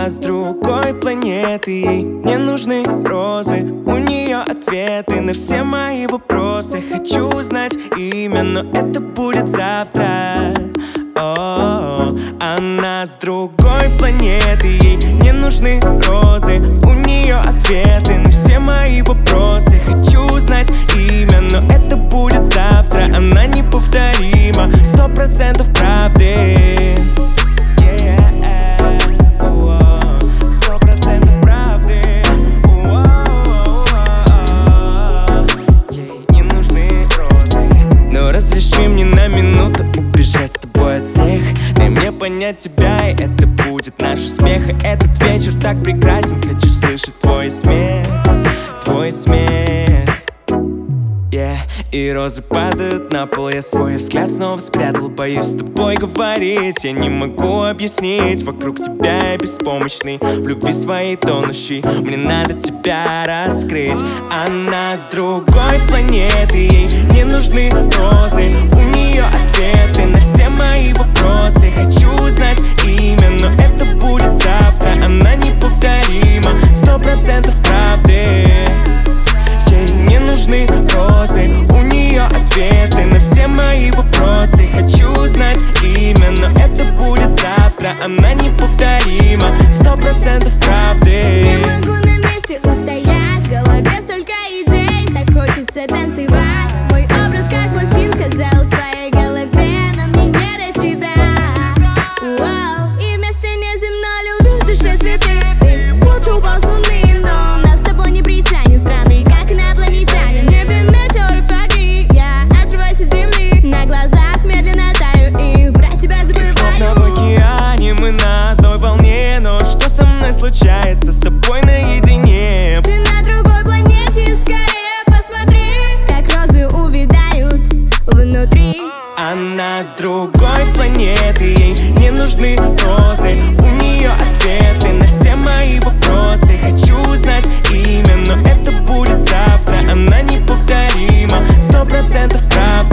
Она с другой планеты, ей не нужны розы. У нее ответы на все мои вопросы. Хочу узнать имя, но это будет завтра. Она с другой планеты, ей не нужны розы. У нее ответы на все мои вопросы. Хочу узнать имя, но это будет завтра. Она неповторима, 100% правды. 100% правды. Ей не нужны розы. Но разреши мне на минуту убежать с тобой от всех. Дай мне понять тебя, и это будет наш успех. И этот вечер так прекрасен, хочу слышать твой смех. Твой смех. И розы падают на пол, я свой взгляд снова спрятал. Боюсь с тобой говорить, я не могу объяснить. Вокруг тебя я беспомощный, в любви своей тонущий. Мне надо тебя раскрыть. Она с другой планеты, ей не нужны розы. У нее ответы на все мои вопросы. Хочу узнать имя, но это будет завтра. Она неповторима, 100% правды. Ей не нужны розы, у нее ответы на все мои вопросы. Хочу узнать имя, но это будет завтра. Она неповторима, 100% правды. Не могу на месте устоять, в голове столько идей, так хочется танцевать. Мой образ как пластинка зал в твоей голове, но мне не до тебя. И вместе неземной любви в душе цветы. Ты будто упал с луны, но нас с тобой не притянет. Странный, как инопланетяне. В небе метеоры в огни, я отрываюсь от земли. На глазах медленно таю и про тебя забываю. Словно в океане мы на одной волне. Но что со мной случается с тобой наедине? Ты на другой планете, скорее посмотри, как розы увядают внутри. Она с другой планеты, ей не нужны розы. У нее ответы на все мои вопросы. Хочу узнать имя, но это будет завтра. Она неповторима, 100% правда.